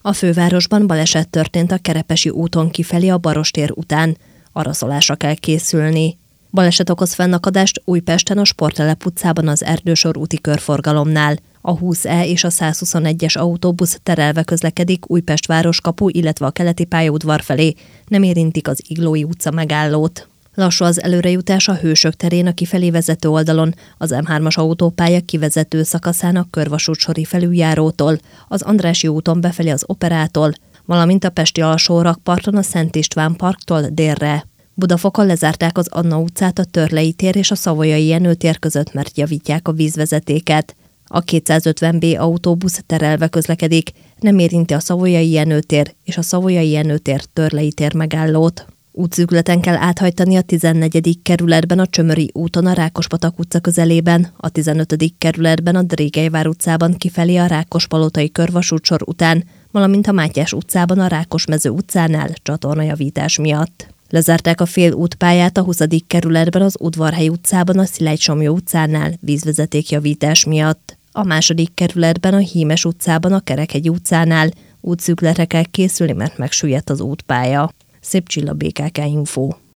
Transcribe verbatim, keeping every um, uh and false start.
A fővárosban baleset történt a Kerepesi úton kifelé a Barostér után. Araszolásra kell készülni. Baleset okoz fennakadást Újpesten a Sporttelep utcában az Erdősor úti körforgalomnál. A húsz E és a százhuszonegyes autóbusz terelve közlekedik Újpest városkapu, illetve a keleti pályaudvar felé, nem érintik az Iglói utca megállót. Lassú az előrejutás a Hősök terén a kifelé vezető oldalon, az M hármas autópálya kivezető szakaszán a Körvasútsori felüljárótól, az Andrássy úton befelé az Operától, valamint a pesti alsórakparton a Szent István parktól délre. Budafokon lezárták az Anna utcát a Törlei tér és a Savoyai Jenő tér között, mert javítják a vízvezetéket. A kétszázötven B autóbusz terelve közlekedik, nem érinti a Savoyai Jenő tér és a Savoyai Jenő tér Törlei tér megállót. Útszűkületen kell áthajtani a tizennegyedik kerületben a Csömöri úton a Rákospatak utca közelében, a tizenötödik kerületben a Drégelyvár utcában kifelé a Rákospalotai körvasútsor után, valamint a Mátyás utcában a Rákosmező utcánál csatornajavítás miatt. Lezárták a fél útpályát a huszadik kerületben az Udvarhely utcában a Szilágysomlyó utcánál vízvezetékjavítás miatt. A második kerületben a Hímes utcában a Kerekhegy utcánál útszűkületre kell készülni, mert megsüllyedt az útpálya. Szép Csilla, bé ká ká Info.